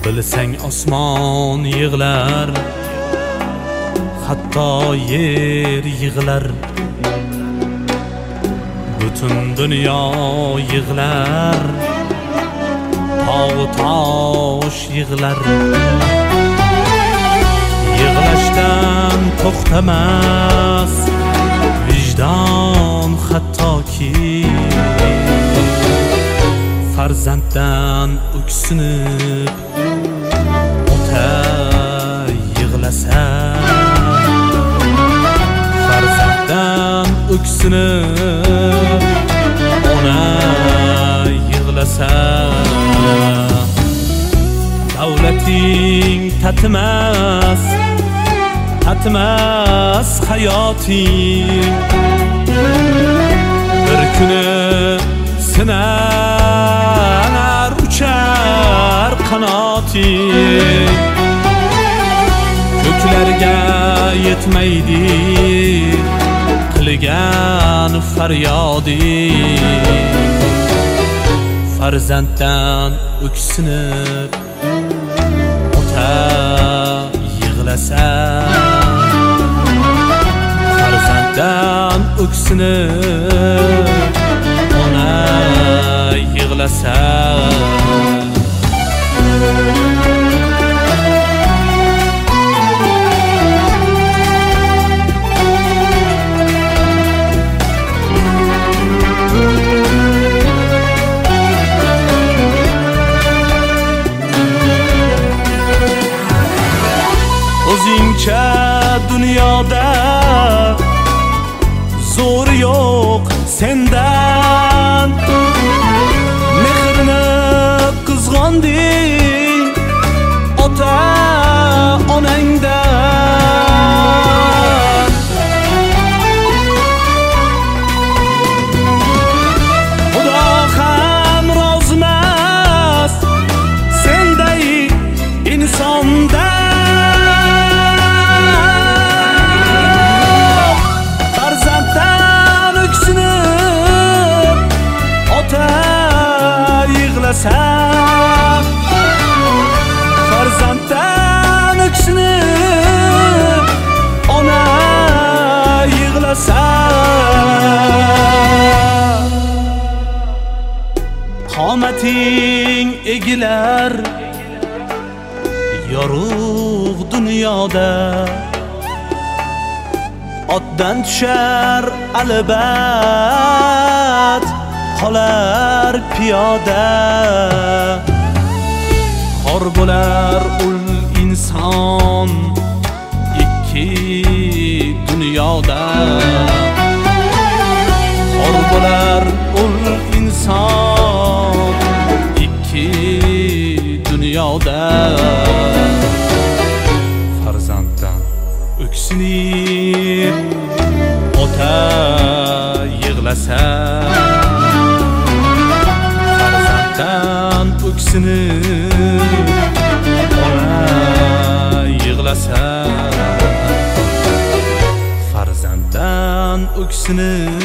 Bilsang osmon yig'lar, hatto yer yig'lar, butun dunyo yig'lar, tog' tosh yig'lar. Yig'lashdan to'xtamas vijdon hattoki, farzanddan o'ksinib ota yig'lasa, farzanddan o'ksinib ona yig'lasa. Davlating tatimas, tatimas hayoting, bir kuni sinar uchar qanoting. Ko'klarga yetmaydi qilgan faryoding, farzanddan o'ksinib ota yig'lasa, farzanddan o'ksinib ona yig'lasa. O'zingcha dunyoda zo'r yo'q sendan, mehrini qizg'onding ota onangdan. Xudo ham rozimas senday insondan. Farzanddan o'ksinib ona yig'lasa. Qomating egilar yorug' dunyoda, otdan tushar albat qolar piyoda. Xor bo'lar ul inson ikki dunyoda, xor bo'lar ul inson ikki dunyoda. Farzanddan o'ksinib ota yig'lasa, farzanddan o'ksinib ona yig'lasa, farzanddan o'ksinib